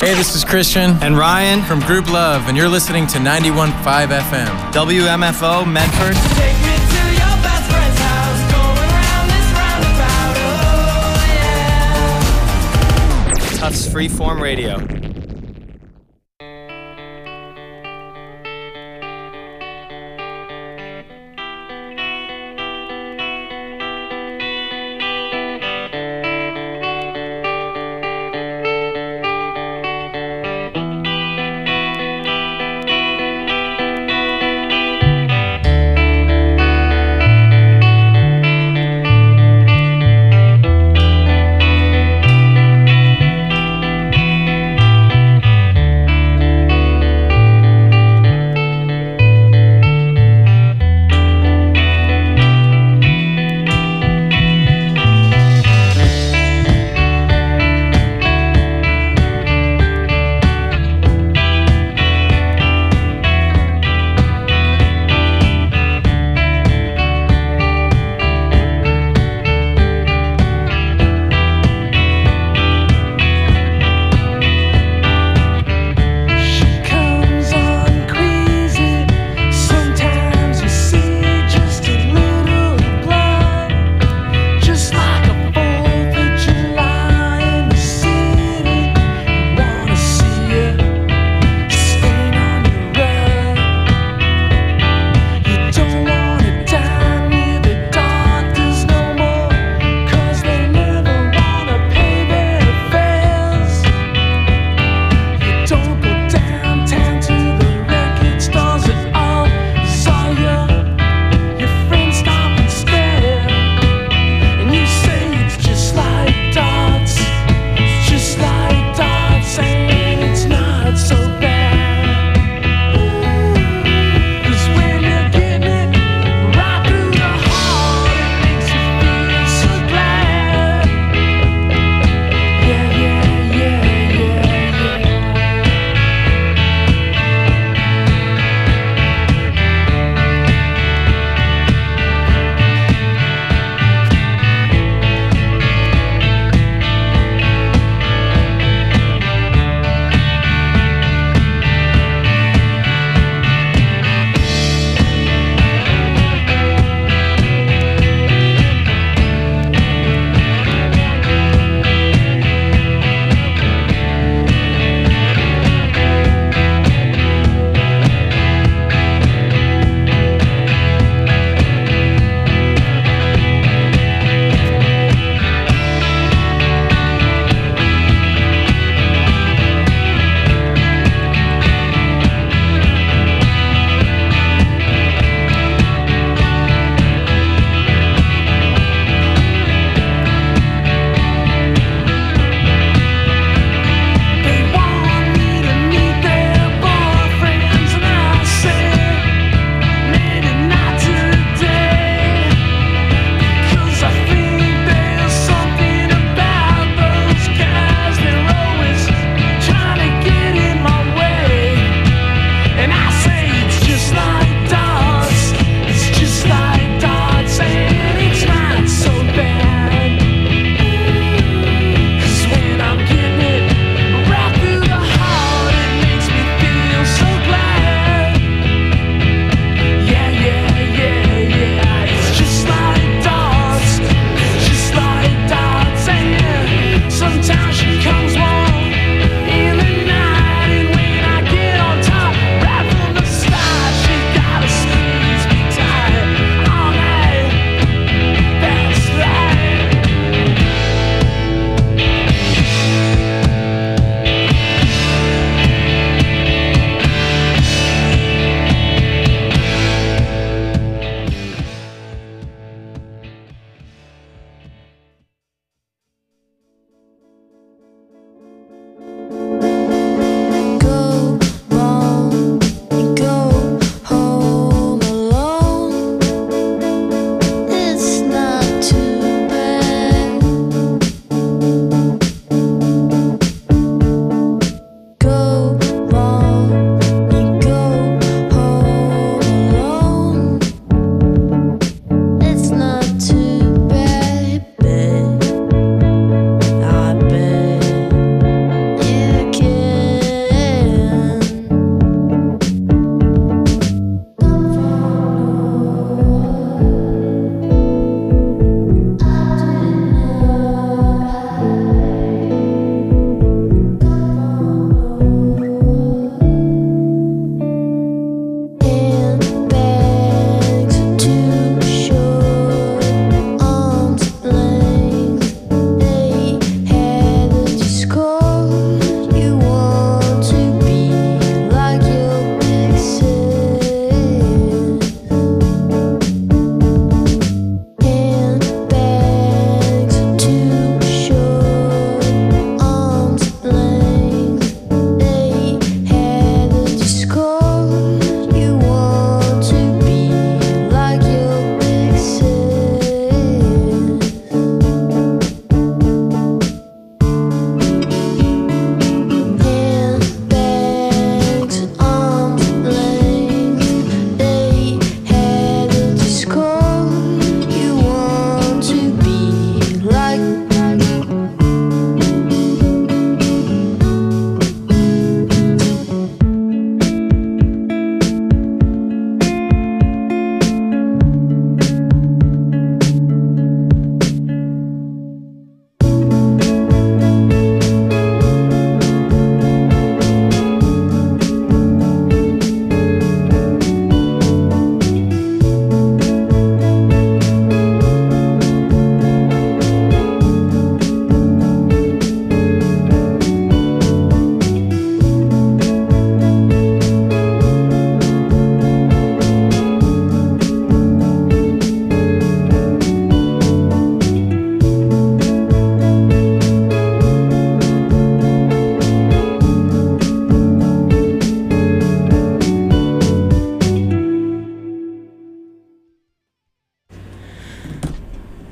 Hey, this is Christian and Ryan from Group Love, and you're listening to 91.5 FM. WMFO Medford. Take me to your best friend's house, going round this roundabout, oh yeah. Tufts Freeform Radio.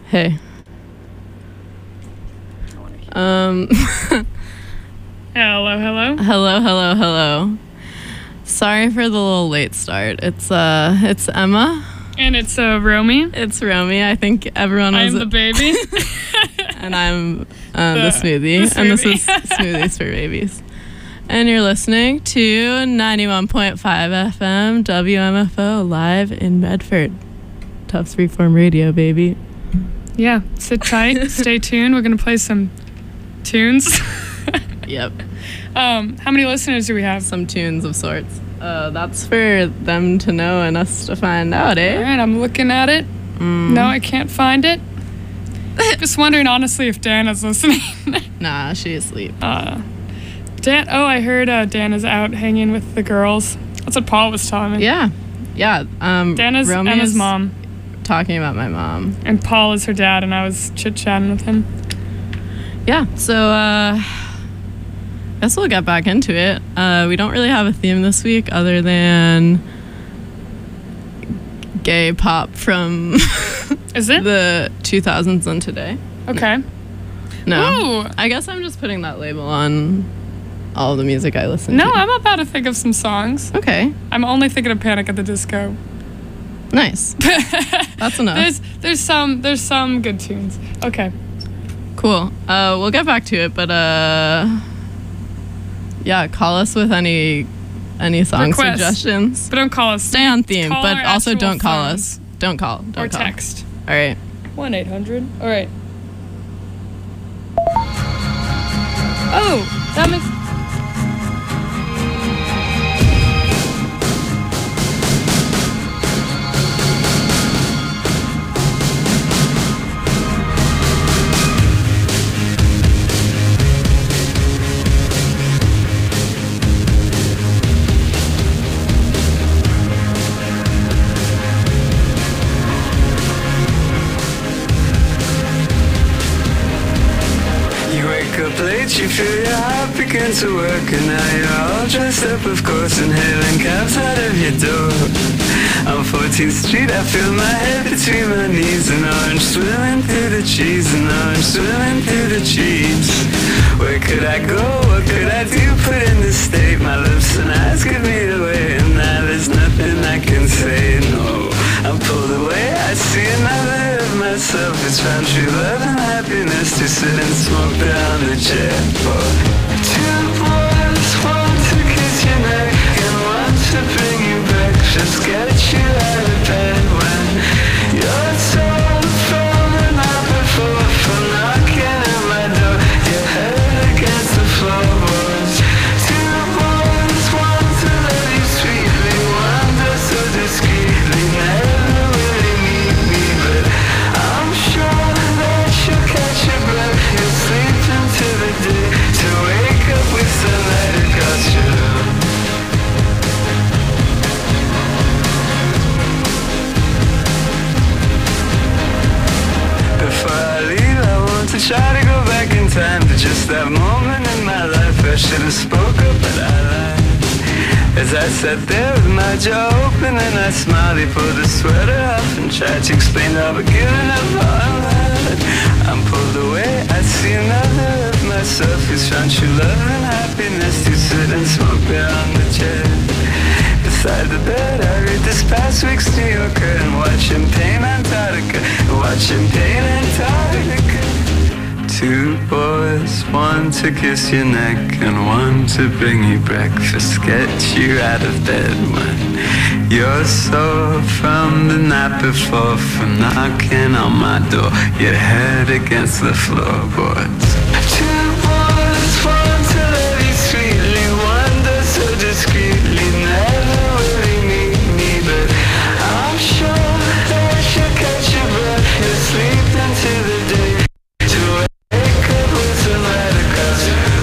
Hey. Hello. Sorry for the little late start. It's Emma. And it's Romy. It's Romy. I think everyone I'm was the baby. and I'm the smoothie. And this is Smoothies for Babies. And you're listening to 91.5 FM WMFO live in Medford. Tufts Freeform Radio, baby. Yeah, sit tight, stay tuned. We're going to play some tunes. Yep. How many listeners do we have? Some tunes of sorts. That's for them to know and us to find out, All eh? right, I'm looking at it. No, I can't find it. Just wondering, honestly, if Dana's listening. Nah, she's asleep. Dan. Oh, I heard Dan is out hanging with the girls. That's what Paul was telling me. Yeah. Dana's Romy Emma's is mom. talking about my mom. And Paul is her dad, and I was chit-chatting with him. Yeah, so guess we'll get back into it. We don't really have a theme this week other than gay pop from Is it? the 2000s and today. Okay. No. Ooh. I guess I'm just putting that label on all the music I listen to. No, I'm about to think of some songs. Okay, I'm only thinking of Panic at the Disco. nice. That's enough. There's some good tunes. Okay. Cool. We'll get back to it, but yeah, call us with any song Requests. suggestions. But don't call us. Stay on theme, Call but our also actual don't call phones. us. Don't call. Don't Or call. text. All right. 1-800. All right. Oh, that makes. You wake up late, you feel your heart begin to work, and now you're all dressed up, of course, and hailing cabs out of your door. On 14th Street, I feel my head between my knees, and orange swimming through the cheese, and orange swimming through the cheese. Where could I go? What could I do? Put in this state, my lips and eyes give me away, and now there's nothing I can say. No, I'm pulled away. I see another of myself. It's found true love and happiness to sit and smoke down the chair. For two boys, one to kiss your neck and one to bring you breakfast, get you out of bed when you're told from the night before, from knocking at my door, your head against the floorboards. Two boys, one to love you sweetly, one does so discreetly, never really need me, but I'm sure that you'll catch your breath. You'll sleep into the day to wake up with sunlight across your room. Before I leave, I want to try to go back in time to just that moment in my life. I should have spoke up, but I lied. As I sat there with my jaw open and I smiled, he pulled his sweater off and tried to explain how I've given up all that. I'm pulled away, I see another of myself who's found true love and happiness to sit and smoke there on the chair. Beside the bed, I read this past week's New Yorker and watch him paint Antarctica, watch him paint Antarctica. Two boys, one to kiss your neck and one to bring you breakfast, get you out of bed when you're sore from the night before, from knocking on my door, your head against the floorboards. Two boys, one to love you sweetly, one does so discreetly, never really need me, but I'm sure that you'll catch your breath, you'll sleep into the day to wake up with sunlight across your room.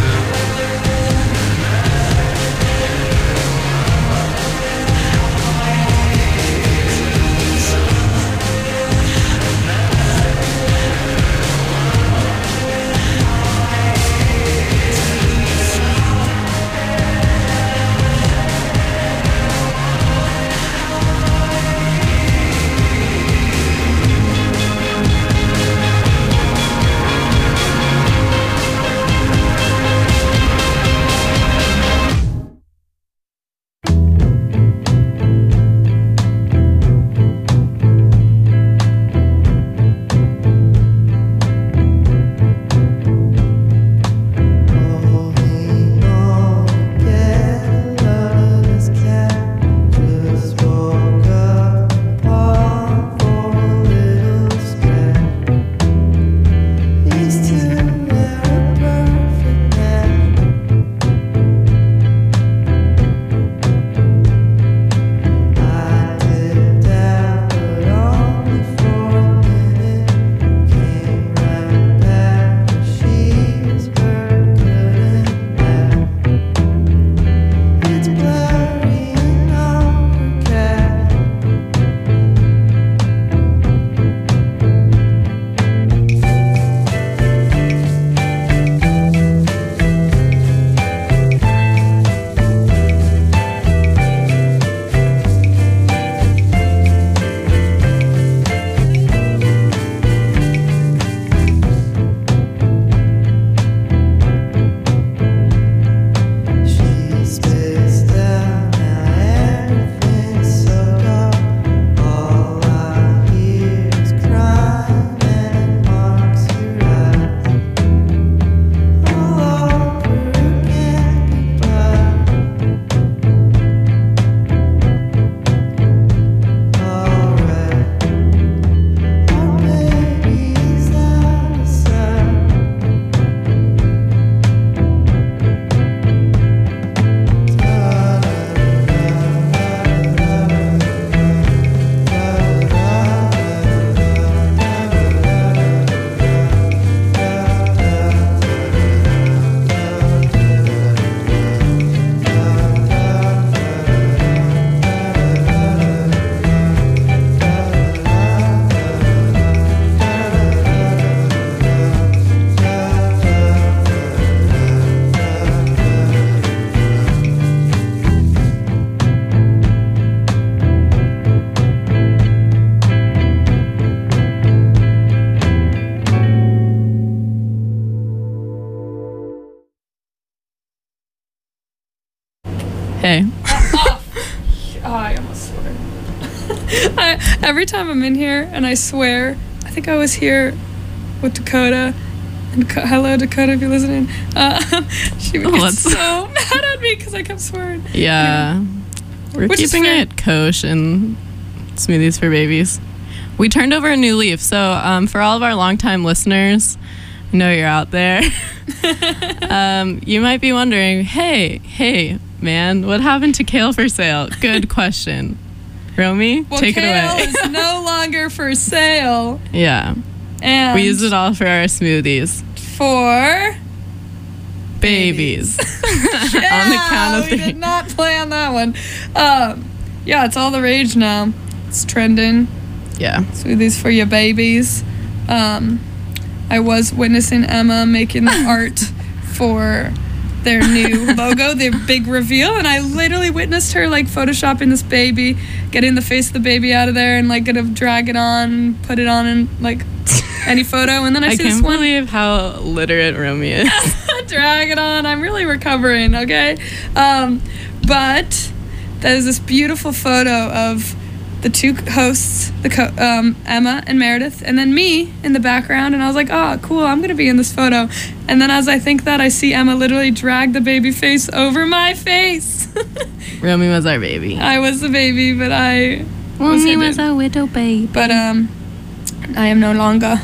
every time I'm in here, and I swear, I think I was here with Dakota. And hello, Dakota, if you're listening. She would get so mad at me because I kept swearing. Yeah. We're Which is keeping fair. it kosher and Smoothies for Babies. We turned over a new leaf. So for all of our longtime listeners, I know you're out there. You might be wondering, hey, man, what happened to kale for sale? Good question. Romy, Well, take it kale away. is no longer for sale. Yeah. And We used it all for our smoothies. for Babies. Yeah, On the count of we three. did not plan that one. Yeah, it's all the rage now. It's trending. Yeah. Smoothies for your babies. I was witnessing Emma making the art for their new logo, their big reveal, and I literally witnessed her like photoshopping this baby, getting the face of the baby out of there, and like gonna drag it on, put it on in like any photo, and then I I see this can't one. believe how literate Romy is. Drag it on. I'm really recovering, okay? But there's this beautiful photo of the two hosts, Emma and Meredith, and then me in the background, and I was like, oh, cool, I'm going to be in this photo. And then as I think that, I see Emma literally drag the baby face over my face. Romy was our baby. I was the baby, but I Romy was hidden. a widow baby. But I am no longer.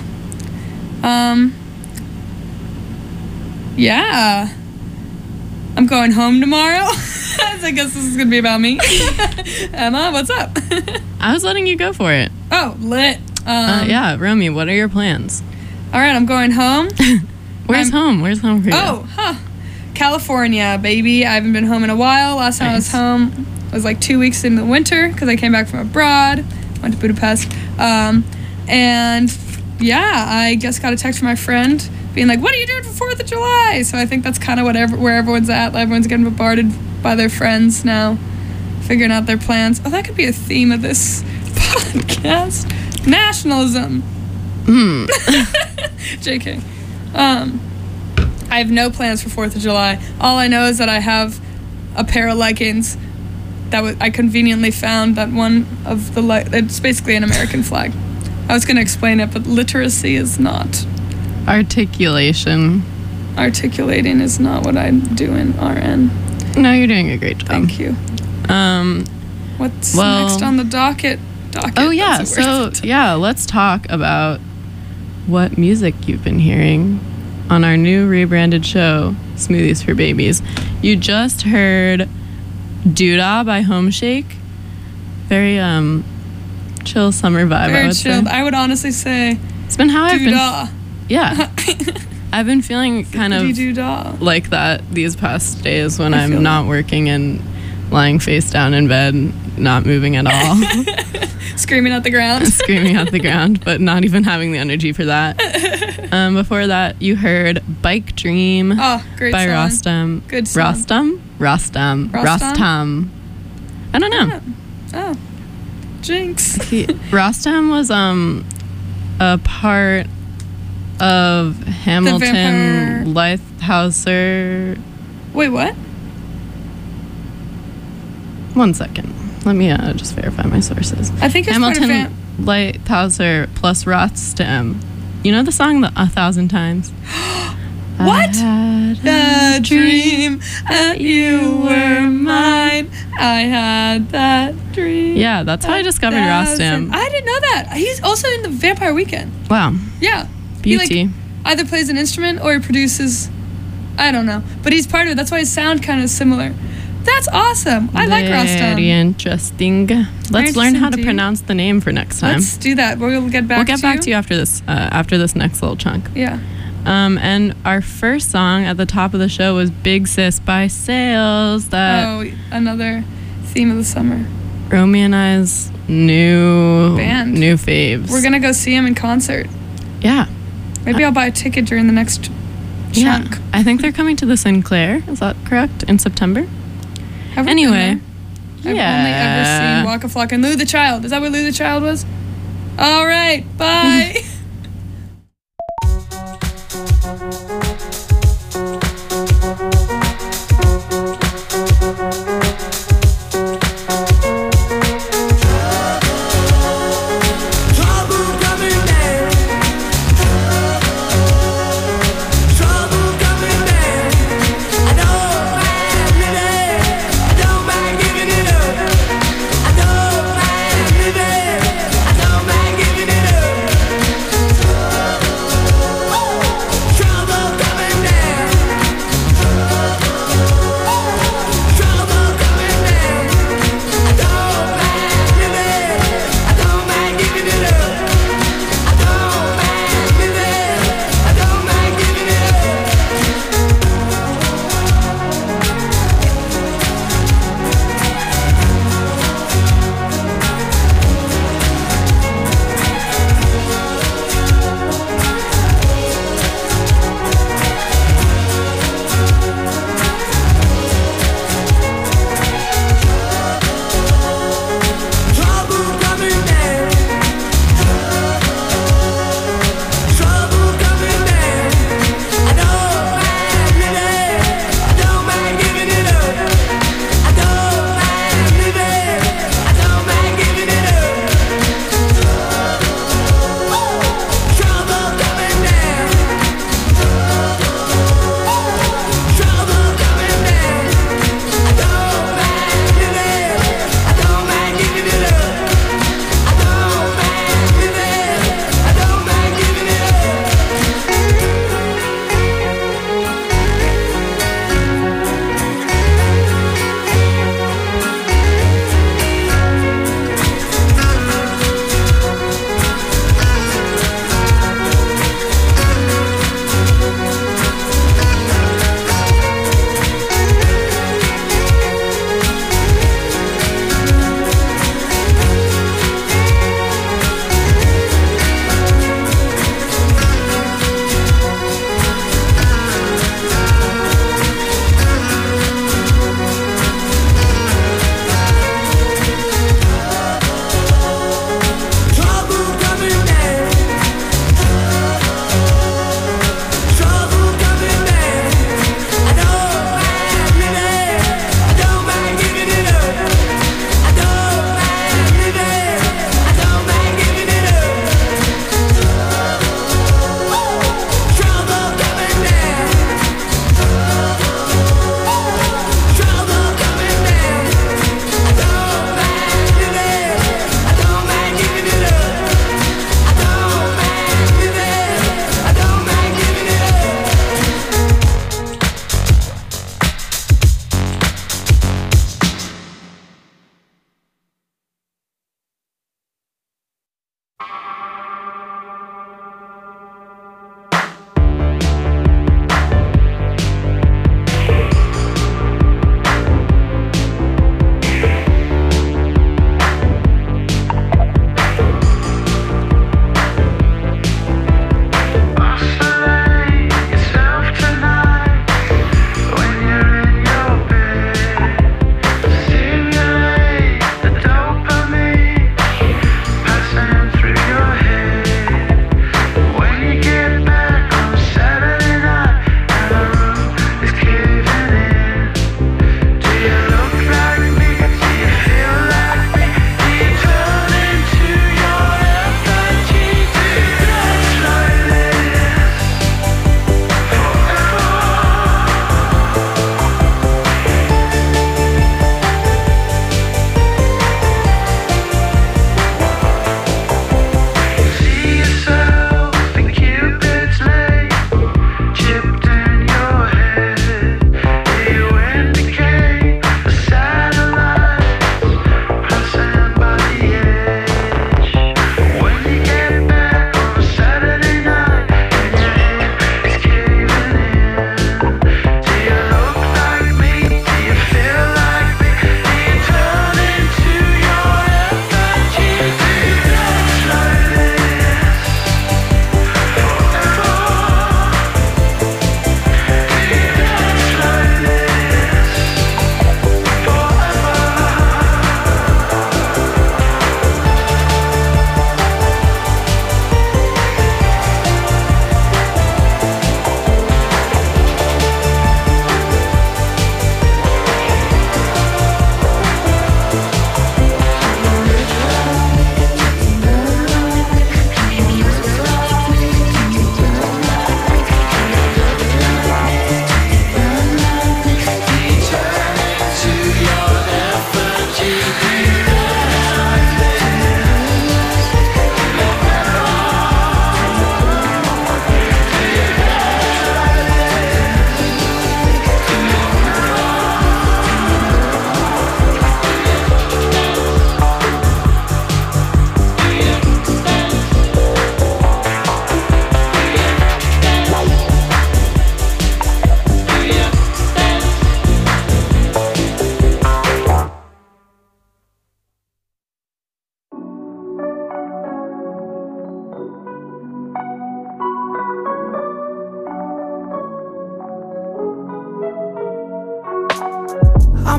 Yeah. I'm going home tomorrow. I guess this is going to be about me. Emma, what's up? I was letting you go for it. Oh, lit. Yeah, Romy, what are your plans? All right, I'm going home. Where's home? Where's home for you? California, baby. I haven't been home in a while. Last time I was Nice. home was like 2 weeks in the winter because I came back from abroad. Went to Budapest. And yeah, I just got a text from my friend being like, what are you doing for 4th of July? So I think that's kind of where everyone's at. Everyone's getting bombarded by their friends now, figuring out their plans. Oh, that could be a theme of this podcast. Nationalism. JK. I have no plans for 4th of July. All I know is that I have a pair of leggings that I conveniently found that one of the it's basically an American flag. I was going to explain it, but literacy is not. Articulation. Articulating is not what I do in RN. No, you're doing a great job. Thank you. What's next on the docket? Oh yeah, that's a word. so yeah, let's talk about what music you've been hearing on our new rebranded show, Smoothies for Babies. You just heard Doodah by Home Shake. Very chill summer vibe, I Very would chilled. say. I would honestly say It's been how I've been. doodah. Yeah. I've been feeling kind of Doodah. like that these past days when I feel I'm not working and lying face down in bed, not moving at all, Screaming at the ground. screaming at the ground, but not even having the energy for that. Before that, you heard Bike Dream Oh, great by song. Rostam. Good song. Rostam? I don't know. Oh. Jinx. Rostam was a part of vampire- Hamilton Lighthouser. Wait, what? One second. Let me just verify my sources. I think it's part of Hamilton Lighthouser plus Rostam. You know the song 1,000 times? What? I had The dream that you were mine. I had that dream. Yeah, that's how I discovered 1,000. Rostam. I didn't know that. He's also in the Vampire Weekend. Wow. Yeah. Beauty. He either plays an instrument or he produces. I don't know. But he's part of it. That's why his sound kind of similar. That's awesome. I like Very Rostam. interesting. Let's learn how to interesting. pronounce the name for next time. Let's do that. We'll get back We'll get back to you after this next little chunk. Yeah. And our first song at the top of the show was Big Sis by Sales. That Another theme of the summer. Romy and I's new Band. new faves. We're going to go see him in concert. Yeah. Maybe I'll buy a ticket during the next chunk. Yeah. I think they're coming to the Sinclair. Is that correct? In September? Have we Anyway. been there? I've only ever seen Waka Flocka and Lou the Child. Is that what Lou the Child was? All right. Bye.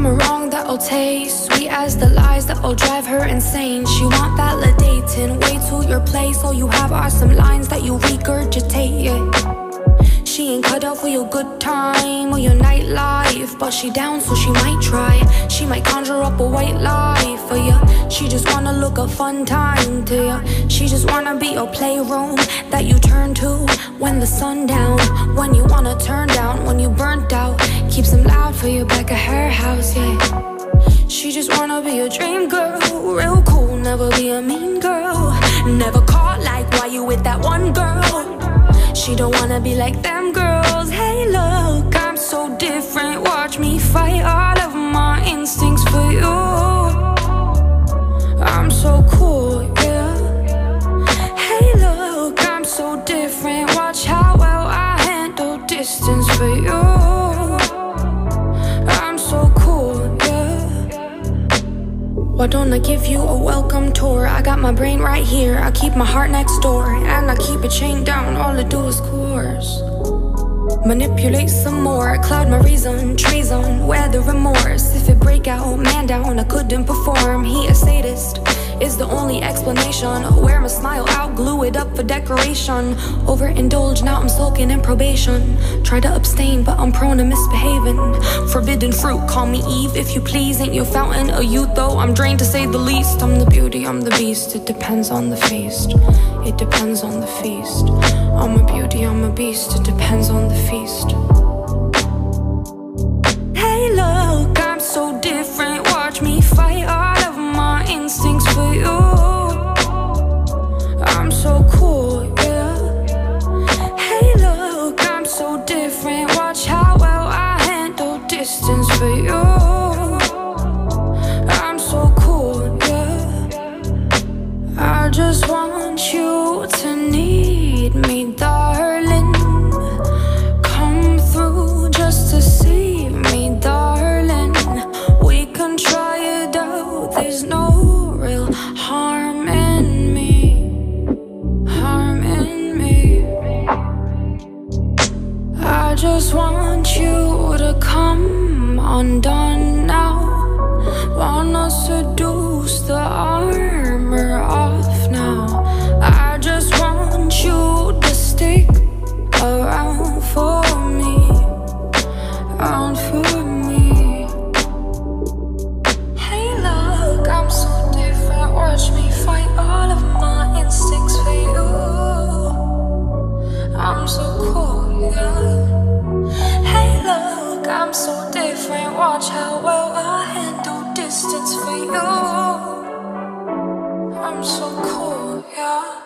I'm a wrong that'll taste sweet as the lies that'll drive her insane. She want validating, way to your place. All you have are some lines that you regurgitate, yeah. She ain't cut out for your good time or your nightlife, but she down so she might try. She might conjure up a white lie for ya. She just wanna look a fun time to ya. She just wanna be your playroom that you turn to when the sun down, when you wanna turn down, when you burnt out. Keeps them loud for you back at her house, yeah. She just wanna be a dream girl, real cool, never be a mean girl. Never caught like why you with that one girl. She don't wanna be like them girls. Hey look, I'm so different, watch me fight all of my instincts for you. I'm so cool, yeah. Hey look, I'm so different, watch how well I handle distance for you. I'm so cool, yeah. Why don't I give you a welcome tour? I got my brain right here, I keep my heart next door, and I keep it chained down, all I do is course. Manipulate some more, cloud my reason, treason, wear the remorse. If it break out, man down, I couldn't perform. He a sadist, is the only explanation. Wear my smile out, glue it up for decoration. Overindulge, now I'm sulking in probation. Try to abstain, but I'm prone to misbehaving. Forbidden fruit, call me Eve if you please. Ain't your fountain of youth though, I'm drained to say the least. I'm the beauty, I'm the beast, it depends on the feast. It depends on the feast. I'm a beauty, I'm a beast, it depends on the feast. Hey look, I'm so different, watch me fight all of my instincts for you. I'm so cool, yeah. Hey look, I'm so different, watch how well I handle distance for you. I'm so cool, yeah. I just want you to need me, darling. Come through just to see me, darling. We can try it out, there's no real harm in me. Harm in me. I just want you to come undone now. Wanna seduce the armor off now. I just want you to stick around for me, around for me. Hey look, I'm so different, watch me fight all of my instincts for you. I'm so cool, yeah. Hey look, I'm so different, watch how well I handle distance for you. I'm so cool, yeah.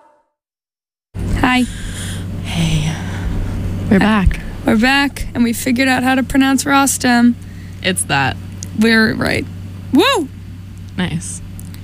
Hi, Hey, we're back. we're back, and we figured out how to pronounce Rostam. It's that. We're right. Woo! Nice.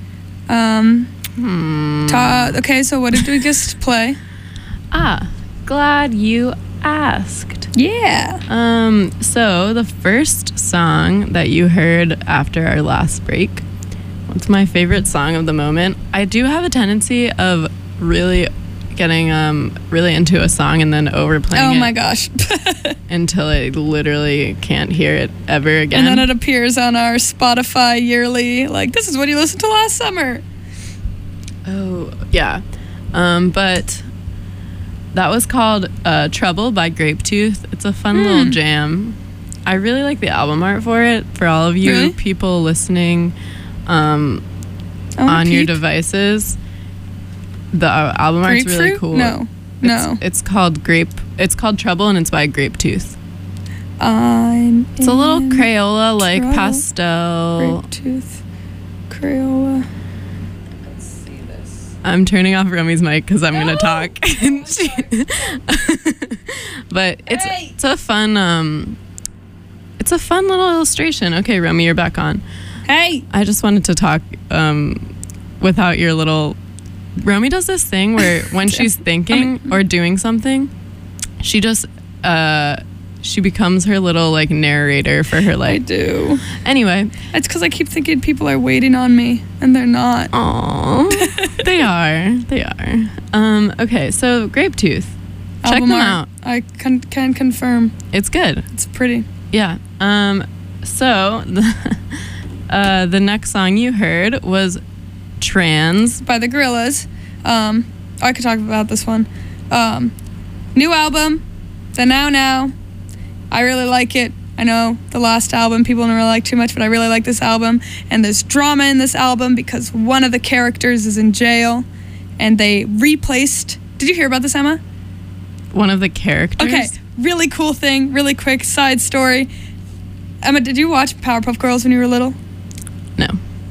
Okay, so what did we just play? Glad you asked. Yeah. So the first song that you heard after our last break, what's my favorite song of the moment? I do have a tendency of really getting really into a song and then overplaying Oh it my gosh. until I literally can't hear it ever again. And then it appears on our Spotify yearly, like, this is what you listened to last summer. Oh, yeah. But that was called Trouble by Grapetooth. It's a fun little jam. I really like the album art for it. For all of you Really? people listening on your devices, the album art's really Grapefruit? cool. No. It's called Trouble, and it's by Grapetooth. It's a It's little Crayola like trouble. pastel. Grapetooth. Crayola. I'm turning off Remy's mic because I'm gonna talk. But it's a fun little illustration. Okay, Remy, you're back on. Hey! I just wanted to talk without your little. Remy does this thing where when she's thinking or doing something, she just she becomes her little like narrator for her I life. do. Anyway, It's because I keep thinking people are waiting on me, and they're not. aww, they are. Okay, so Grapetooth, check Album them art, out. I can confirm. It's good. It's pretty. Yeah. So, the next song you heard was Trans. By the Gorillaz. I could talk about this one. New album, the Now. I really like it. I know the last album people don't really like too much, but I really like this album. And there's drama in this album because one of the characters is in jail, and they replaced. Did you hear about this, Emma? One of the characters? Okay, really cool thing, really quick side story. Emma, did you watch Powerpuff Girls when you were little? No.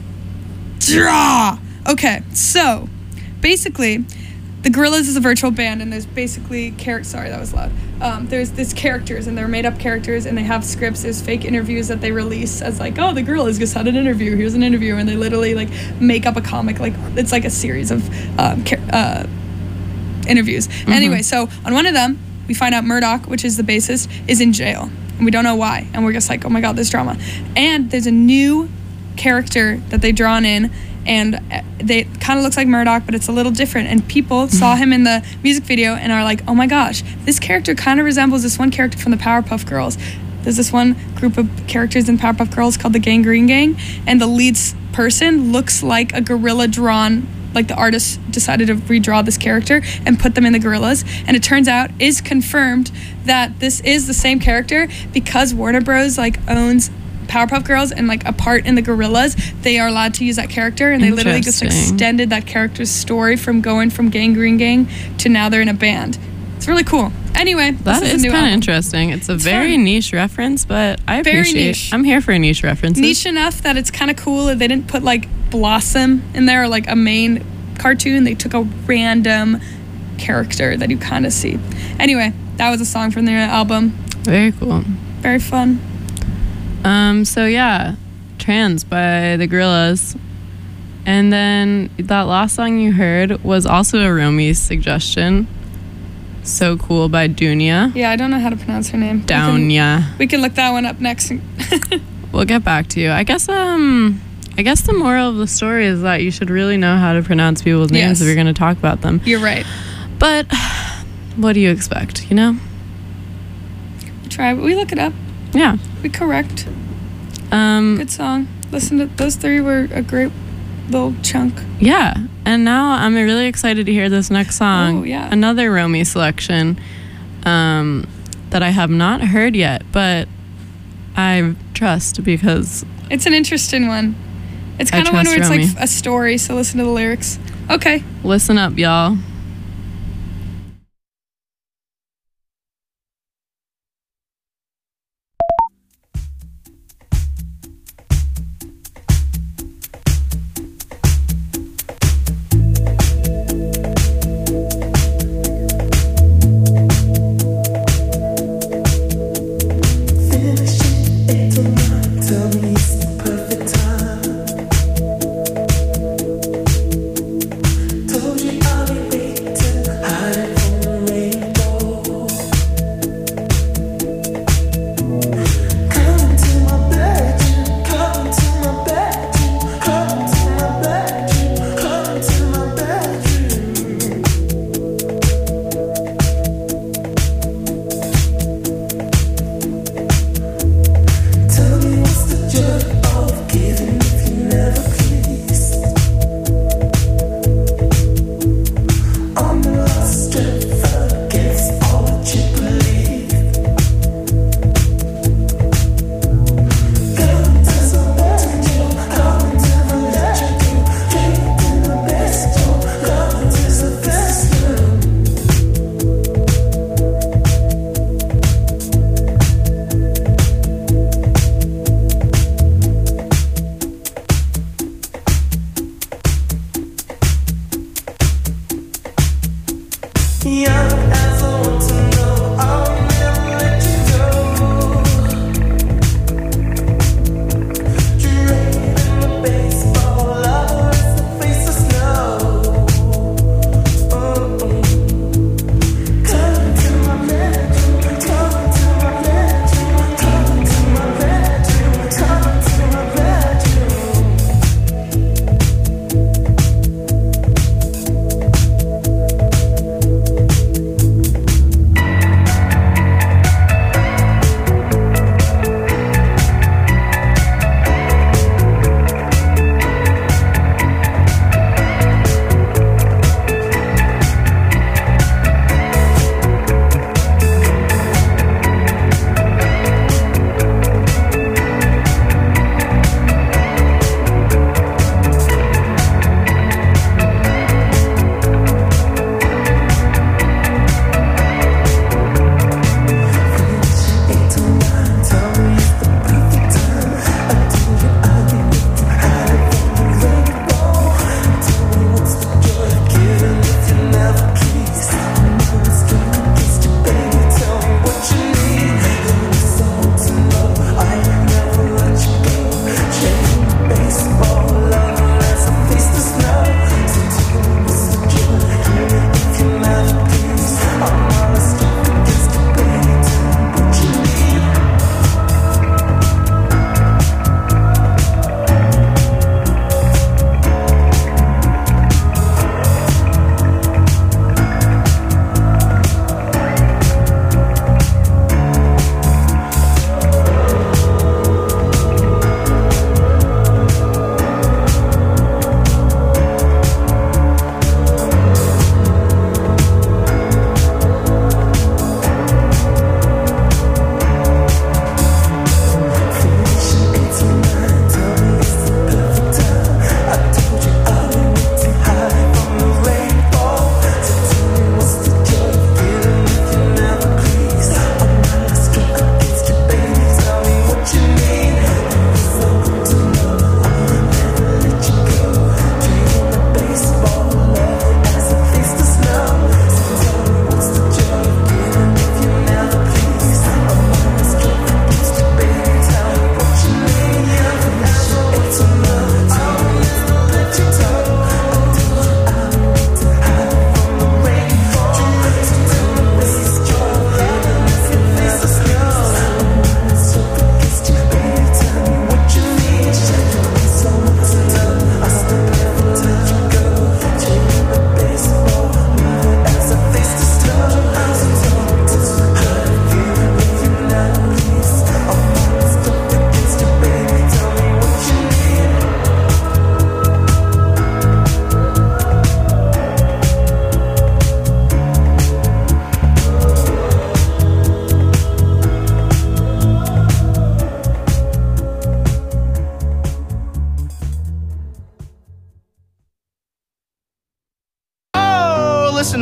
Draw! Okay, so basically, the Gorillaz is a virtual band, and there's basically sorry, that was loud. There's this characters, and they're made up characters, and they have scripts. There's fake interviews that they release as like, oh, the Gorillaz just had an interview. Here's an interview, and they literally like make up a comic. Like it's like a series of interviews. Mm-hmm. Anyway, so on one of them, we find out Murdoch, which is the bassist, is in jail, and we don't know why, and we're just like, oh my god, there's drama. And there's a new character that they drawn in, and they kind of looks like Murdoch, but it's a little different, and people saw him in the music video and are like, oh my gosh, this character kind of resembles this one character from the Powerpuff Girls. There's this one group of characters in Powerpuff Girls called the Gangrene Gang, and the lead person looks like a gorilla drawn, like the artist decided to redraw this character and put them in the Gorillaz, and it turns out is confirmed that this is the same character because Warner Bros. Like owns Powerpuff Girls and like a part in the Gorillaz. They are allowed to use that character, and they literally just extended that character's story from going from Gangrene Gang to now they're in a band. It's really cool. Anyway, that is kind of interesting. It's a very niche reference, but I appreciate it. I'm here for niche references. Niche enough that it's kind of cool that they didn't put like Blossom in there or like a main cartoon. They took a random character that you kind of see. Anyway, that was a song from their album. Very cool. Very fun. So yeah, Trans by the Gorillaz. And then that last song you heard was also a Romy suggestion. So Cool by Dunya. Yeah, I don't know how to pronounce her name. Dunya. We can look that one up next. We'll get back to you. I guess the moral of the story is that you should really know how to pronounce people's names if you're going to talk about them. You're right. But what do you expect, you know? We look it up. Yeah. We correct. Good song. Listen to those three were a great little chunk. Yeah. And now I'm really excited to hear this next song. Oh, yeah. Another Romy selection that I have not heard yet, but I trust because it's an interesting one. It's kind of one where it's like a story, so listen to the lyrics. Okay. Listen up, y'all.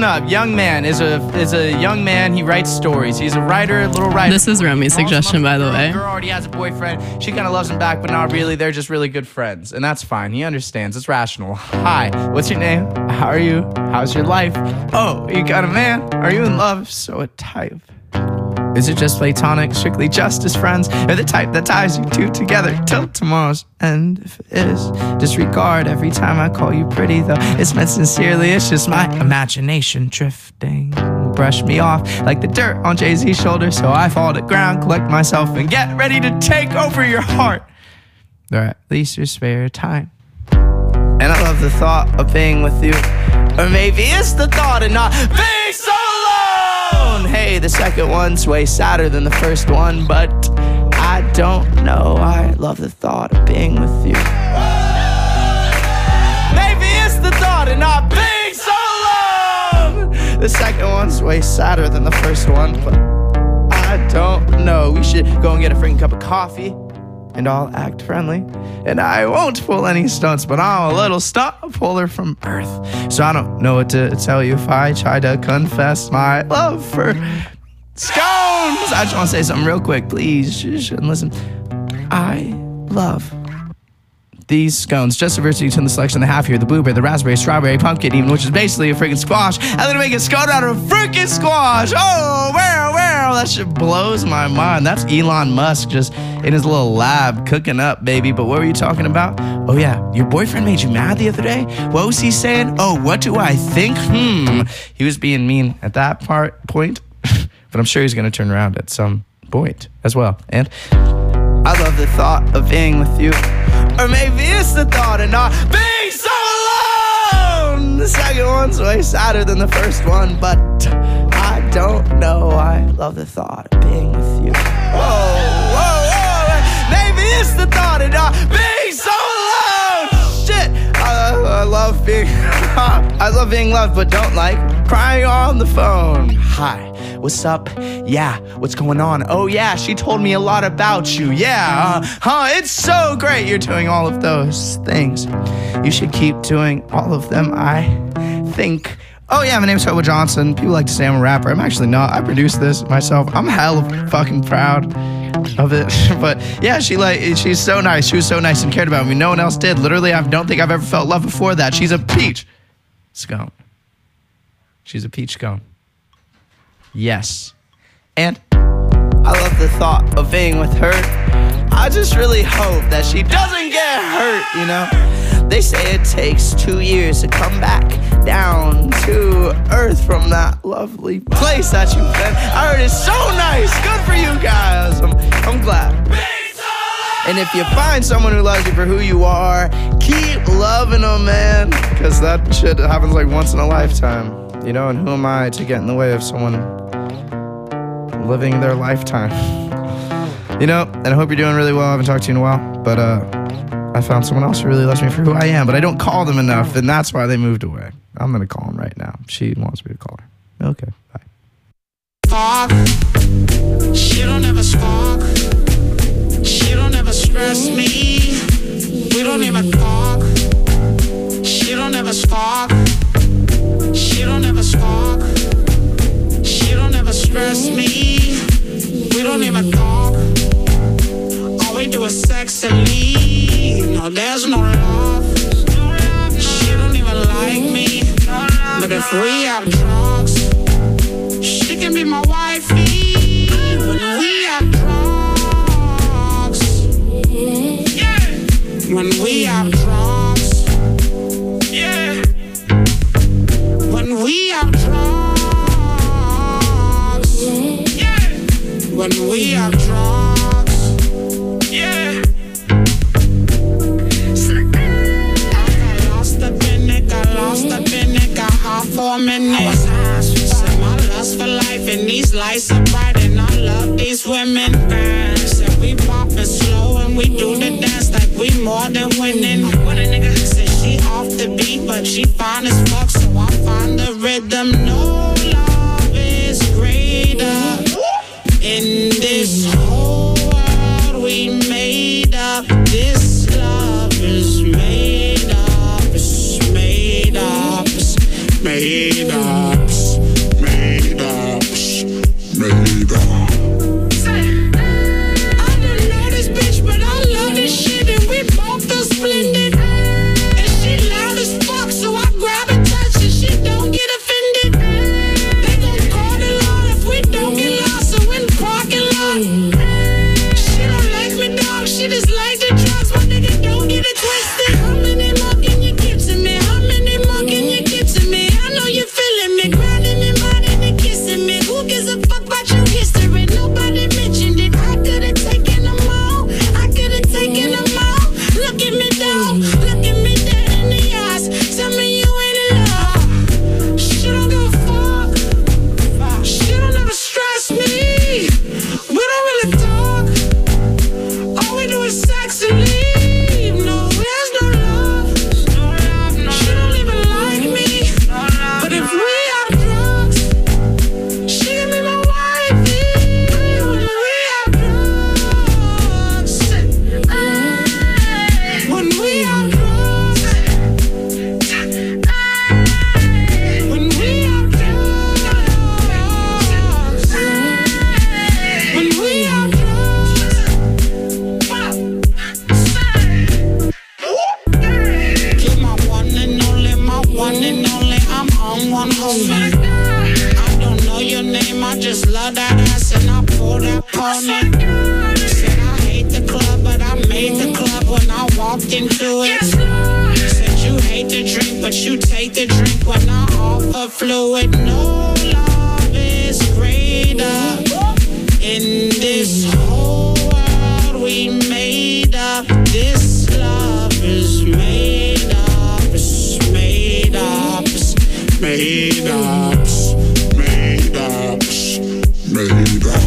listen up. Young man is a young man. He writes stories. He's a writer, little writer. This is Romy's suggestion, by the way. Girl already has a boyfriend. She kind of loves him back, but not really. They're just really good friends, and that's fine. He understands. It's rational. Hi, what's your name? How are you? How's your life? Oh, you got a man? Are you in love? So what type? Is it just platonic, strictly just as friends? Or the type that ties you two together till tomorrow's end? If it is, disregard every time I call you pretty, though it's meant sincerely. It's just my imagination drifting. Brush me off like the dirt on Jay-Z's shoulder, so I fall to ground, collect myself, and get ready to take over your heart. Or at least your spare time. And I love the thought of being with you. Or maybe it's the thought of not being so alone. Hey, the second one's way sadder than the first one, but I don't know. I love the thought of being with you. Maybe it's the thought of not being so alone. The second one's way sadder than the first one, but I don't know. We should go and get a freaking cup of coffee, and I'll act friendly. And I won't pull any stunts, but I'm a little stunt puller from Earth. So I don't know what to tell you if I try to confess my love for scones. I just want to say something real quick, please. You shouldn't listen. I love these scones. Just diversity to the selection they have here: the blueberry, the raspberry, strawberry, pumpkin, even, which is basically a freaking squash. I'm gonna make a scone out of a freaking squash. Oh, well, that shit blows my mind. That's Elon Musk just in his little lab cooking up, baby. But what were you talking about? Oh yeah, your boyfriend made you mad the other day? What was he saying? Oh, what do I think? He was being mean at that point, but I'm sure he's gonna turn around at some point as well. And I love the thought of being with you. Or maybe it's the thought of not being so alone. The second one's way sadder than the first one, but I don't know. I love the thought of being with you. Whoa. Maybe it's the thought of not being so alone. Shit. I love being I love being loved, but don't like crying on the phone. Hi, what's up? Yeah, what's going on? Oh yeah, she told me a lot about you. Yeah, it's so great you're doing all of those things. You should keep doing all of them, I think. Oh yeah, my name's Hobo Johnson. People like to say I'm a rapper. I'm actually not. I produced this myself. I'm hella fucking proud of it. But yeah, she's so nice. She was so nice and cared about me. No one else did. Literally, I don't think I've ever felt love before that. She's a peach scone. She's a peach scone. Yes. And I love the thought of being with her. I just really hope that she doesn't get hurt, you know? They say it takes 2 years to come back down to earth from that lovely place that you've been. I heard it's so nice. Good for you guys. I'm glad. And if you find someone who loves you for who you are, keep loving them, man. Because that shit happens like once in a lifetime. You know, and who am I to get in the way of someone living their lifetime? You know, and I hope you're doing really well. I haven't talked to you in a while, but I found someone else who really loves me for who I am, but I don't call them enough, and that's why they moved away. I'm going to call them right now. She wants me to call her. Okay, bye. Spark. She don't ever spark. She don't ever stress me. We don't even talk. She don't ever spark. She don't ever spark. She don't ever stress me. We don't even talk. All we do is sex and leave. No, there's no love. She don't even like me. But if we have drugs, she can be my wifey. When we have drugs, yeah. When we have drugs, yeah. When we have drugs, yeah. When we have drugs, yeah. Lost the bin, got hot for a minute. I was high, said my lust for life, and these lights are bright, and I love these women. Said we poppin' slow, and we do the dance like we more than winning. What a nigga said she off the beat, but she fine as fuck, so I find the rhythm. No love is greater in this whole world we made up. This love is made up. Made up. opponent. Said I hate the club, but I made the club when I walked into it. Said you hate the drink, but you take the drink when I offer fluid. No love is greater in this whole world we made up. This love is made up, it's made up, it's made up, it's made up, it's made up.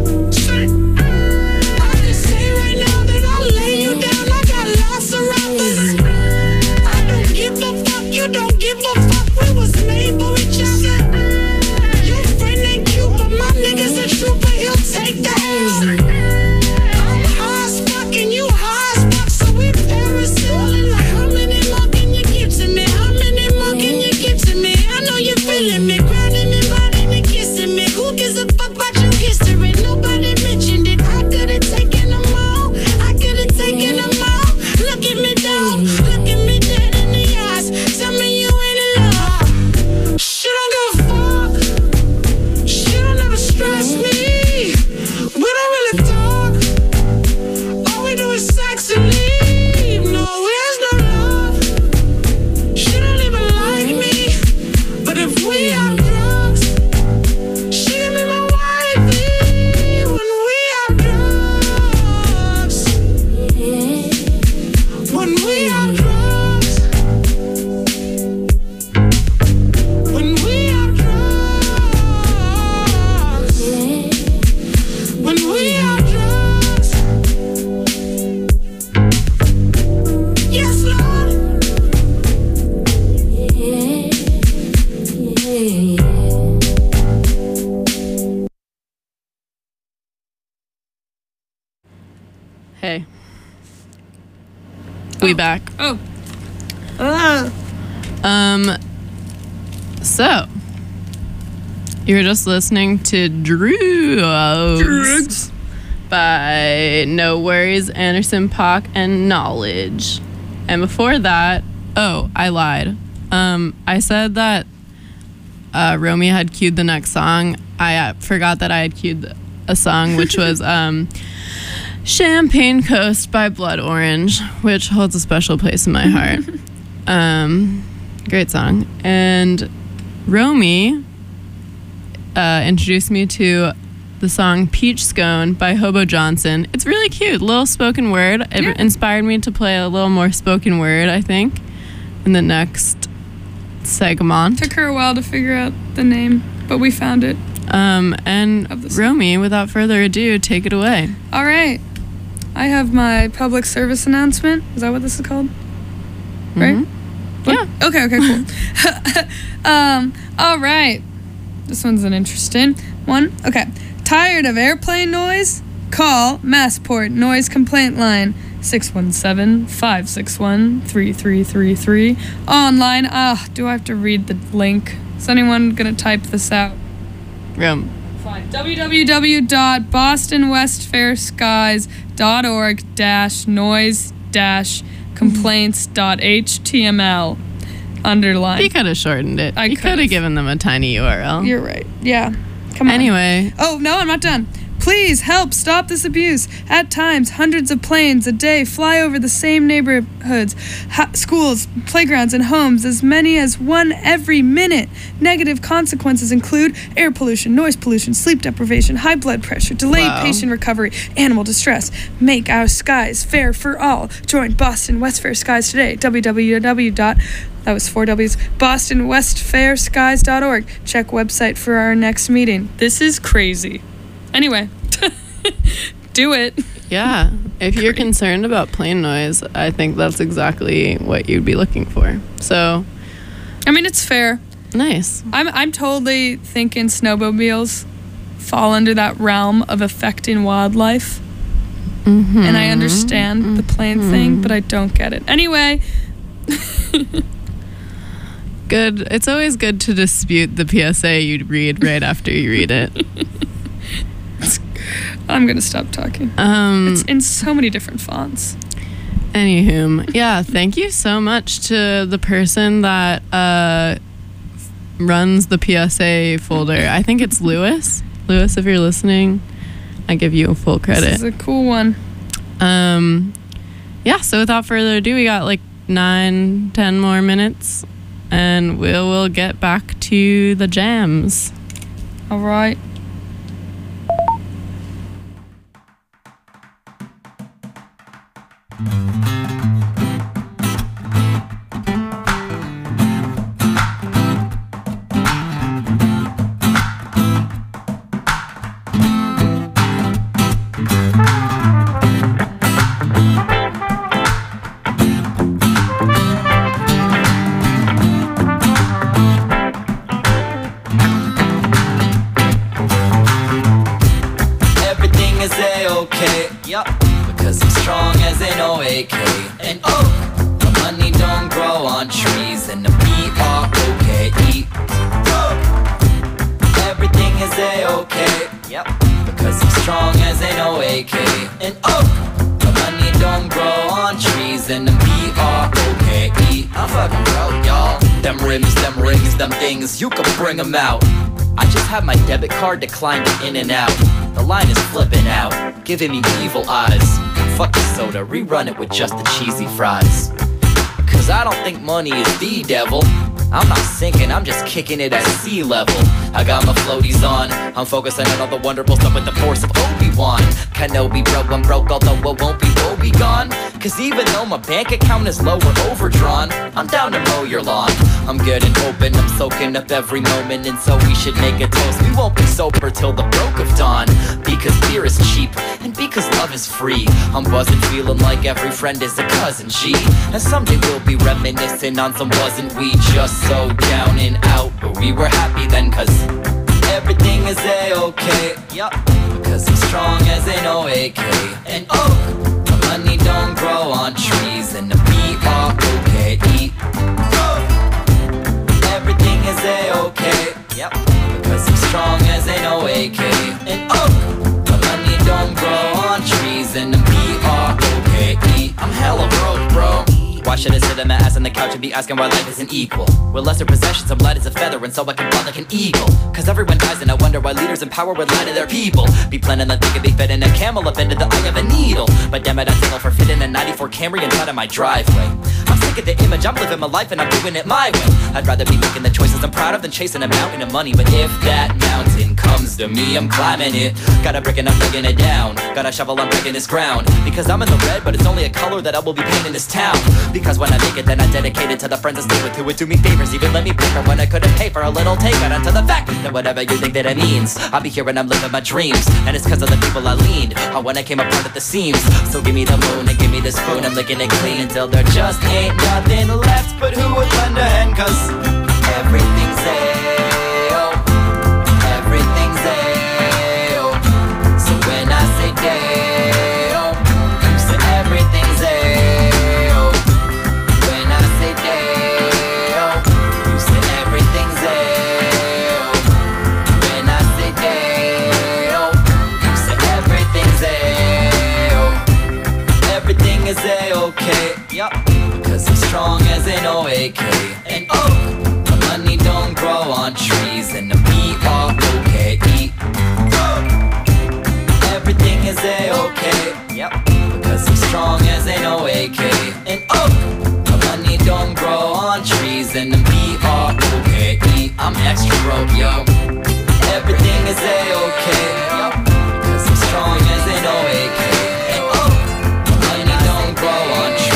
I can say right now that I'll lay you down. I got lots of rappers. I don't give a fuck, you don't give a fuck. We was made for each other. Your friend ain't cute, but my nigga's a trooper. He'll take the L. I'm high as fuck and you high as fuck, so we parasailing. Like how many more can you give to me? How many more can you give to me? I know you're feeling me, grinding me, riding me, kissing me. Who gives a fuck about your history? Nobody mentioned it. I could've taken them all. I could've taken them all. Look at me down, look at me dead in the eyes. Tell me you ain't in love. She don't give a fuck. She don't ever stress me. We don't really talk. All we do is sex and leave. No, there's no love. She don't even like me. But if we have drugs, she can be my wifey. When we have drugs, when we have drugs, when we have drugs, when we have drugs. Yes, Lord. Hey. We back. Oh. So you were just listening to Drugs by No Worries, Anderson .Paak, and Knowledge. And before that, I lied. I said that Romy had cued the next song. I forgot that I had cued a song which was Champagne Coast by Blood Orange, which holds a special place in my heart. Great song. And Romy introduced me to the song Peach Scone by Hobo Johnson. It's really cute, little spoken word. It inspired me to play a little more spoken word, I think, in the next segment. Took her a while to figure out the name, but we found it. And Romy, without further ado, take it away. All right. I have my public service announcement. Is that what this is called? Right? Yeah. Okay, cool. All right. This one's an interesting one. Okay. Tired of airplane noise? Call Massport Noise Complaint Line 617-561-3333. Online. Do I have to read the link? Is anyone going to type this out? Fine. www.bostonwestfair-noise-complaints.html underline. You could have shortened it. You could have given them a tiny URL. You're right. Yeah. Come on. Anyway. Oh, no, I'm not done. Please help stop this abuse. At times, hundreds of planes a day fly over the same neighborhoods, schools, playgrounds, and homes, as many as one every minute. Negative consequences include air pollution, noise pollution, sleep deprivation, high blood pressure, delayed patient recovery, animal distress. Make our skies fair for all. Join Boston West Fair Skies today. That was 4 W's. BostonWestFairSkies.org. Check website for our next meeting. This is crazy. Anyway, do it. Yeah. If you're concerned about plane noise, I think that's exactly what you'd be looking for. So, I mean, it's fair. Nice. I'm totally thinking snowmobiles fall under that realm of affecting wildlife. Mm-hmm. And I understand the plane thing, but I don't get it. Anyway. Good. It's always good to dispute the PSA you read right after you read it. I'm going to stop talking. It's in so many different fonts. Anywho, yeah, thank you so much to the person that runs the PSA folder. I think it's Lewis. Lewis, if you're listening, I give you full credit. This is a cool one. Yeah, so without further ado, we got like 9-10 more minutes, and we'll get back to the jams. All right. You can bring them out. I just have my debit card declined in and out. The line is flipping out, giving me evil eyes. Fuck the soda, rerun it with just the cheesy fries. Cause I don't think money is the devil. I'm not sinking, I'm just kicking it at sea level. I got my floaties on, I'm focusing on all the wonderful stuff with the force of Obi-Wan. Kenobi broke, I'm broke, although it won't be woe be gone. Cause even though my bank account is low or overdrawn, I'm down to mow your lawn. I'm getting open, I'm soaking up every moment, and so we should make a toast. We won't be sober till the broke of dawn. Because beer is cheap, and because love is free. I'm buzzing, feeling like every friend is a cousin, G. And someday we'll be reminiscing on some wasn't we just so down and out. But we were happy then, cause everything is A-okay. Yup, because I'm strong as an O-A-K. And oh, the money don't grow on trees, and the B-R-O-K-E. Everything is A-okay. Yep, because I'm strong as an O-A-K. And oh, the money don't grow on trees, and the B-R-O-K-E. I'm hella broke, bro. Why should I sit on my ass on the couch and be asking why life isn't equal? With lesser possessions, I'm light as a feather, and so I can fly like an eagle. Cause everyone dies, and I wonder why leaders in power would lie to their people. Be planning on thinking, be fitting a camel up into the eye of a needle. But damn it, I settle for fitting a 94 Camry inside of my driveway. I'm sick of the image, I'm living my life and I'm doing it my way. I'd rather be making the choices I'm proud of than chasing a mountain of money. But if that mountain comes to me, I'm climbing it. Got a brick and I'm breaking it down. Got a shovel, I'm breaking this ground. Because I'm in the red, but it's only a color that I will be painting this town. Because when I make it, then I dedicate it to the friends I stay with who would do me favors, even let me pay for when I couldn't pay for a little take out onto the fact that whatever you think that it means, I'll be here when I'm living my dreams. And it's cause of the people I leaned on when I came apart at the seams. So give me the moon and give me the spoon, I'm licking it clean until there just ain't nothing left. But who would lend a hand, cause everything's A-oh, everything's A-oh. So when I say day-oh, you say everything's A-oh. When I say day-oh, you say everything's A-oh. When I say day-oh, you say everything's A-oh. Everything is A-okay, yup. Cause I'm strong as an O-A-K. And oh, the money don't grow on trees, and the B-R-O-K-E. Everything is A-okay, yep. Because I'm strong as an O-A-K. And oh, the money don't grow on trees, and the B-R-O-K-E. I'm extra broke, yo. Everything is A-okay, yep. Because I'm strong as an O-A-K. And oh, the money don't grow on trees.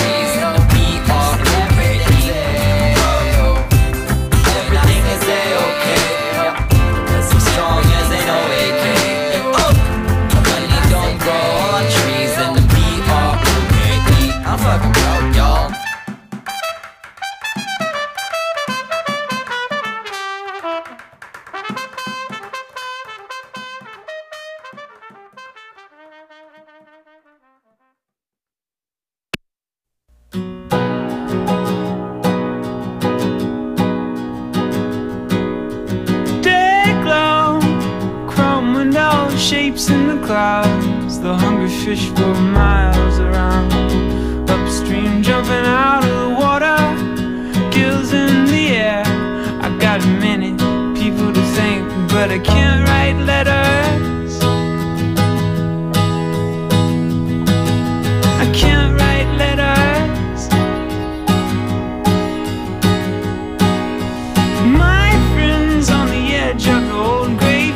Shapes in the clouds, the hungry fish for miles around. Upstream, jumping out of the water, gills in the air. I got a minute, people to thank, but I can't write letters.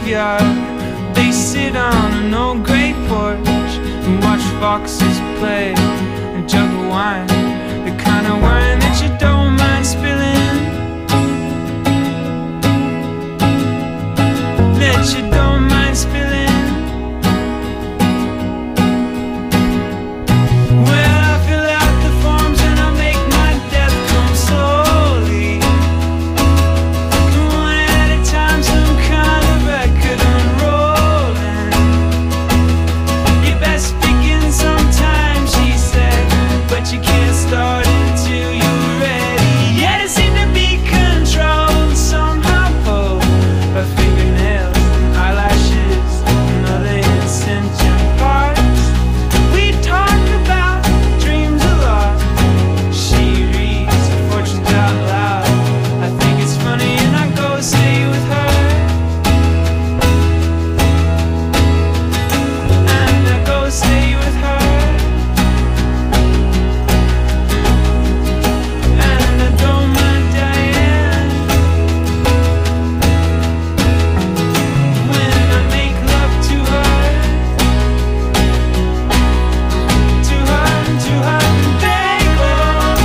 graveyard. They sit on an old gray porch and watch foxes play and juggle wine, the kind of wine that you don't mind spilling, that you don't mind spilling. Well, I fill out the forms and I make my death come slowly, one at a time, some kind of record unrolling. You best begin sometime, she said, but you can't start until you're ready. Yet it seemed to be controlled somehow, pulled by fingernails and eyelashes and other insentient parts. We talk about dreams a lot. She reads fortunes out loud. I think it's funny and I go stay with her, and I go stay with her, and I don't mind Diane when I make love to her, to her, to her. They glow.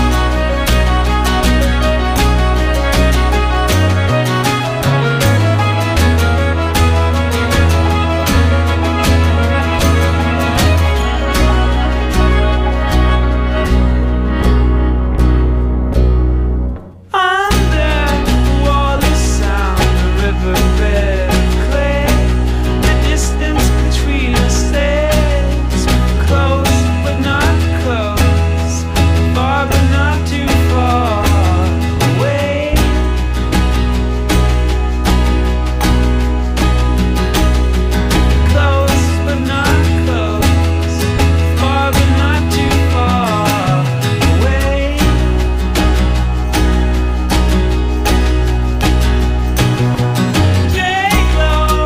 On the wall of sound, the riverbed clay, the distance between us stays close but not close, far but not too far away. Close but not close, far but not too far away. J-Lo.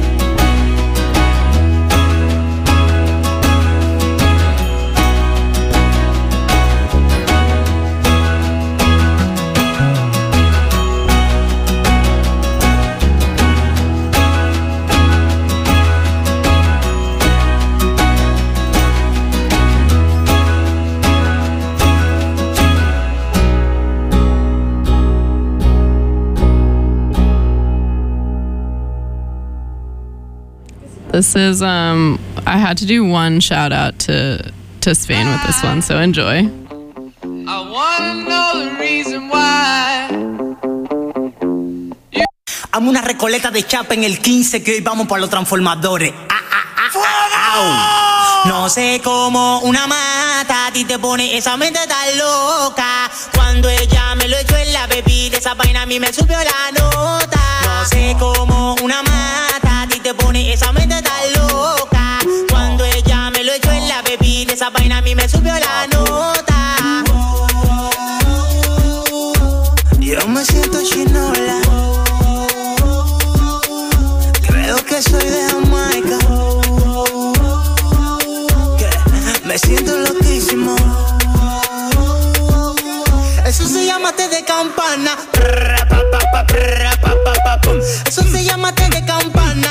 This is I had to do one shout out to Spain with this one, so enjoy. I wanna know the reason why. Hazme una recoleta de chapa en el 15 que hoy vamos para los transformadores. Au. No sé cómo una mata a ti te pone esa mente tan loca. Cuando ella me lo echó en la bebida, esa vaina a mí me subió la nota. No sé cómo una mata a ti te pone esa mente tan loca. Cuando ella me lo echó en la bebida, esa vaina a mí me subió la nota. Yo me siento chinola. Creo que soy de Jamaica. Me siento loquísimo. Eso se llama té de campana. Eso se llama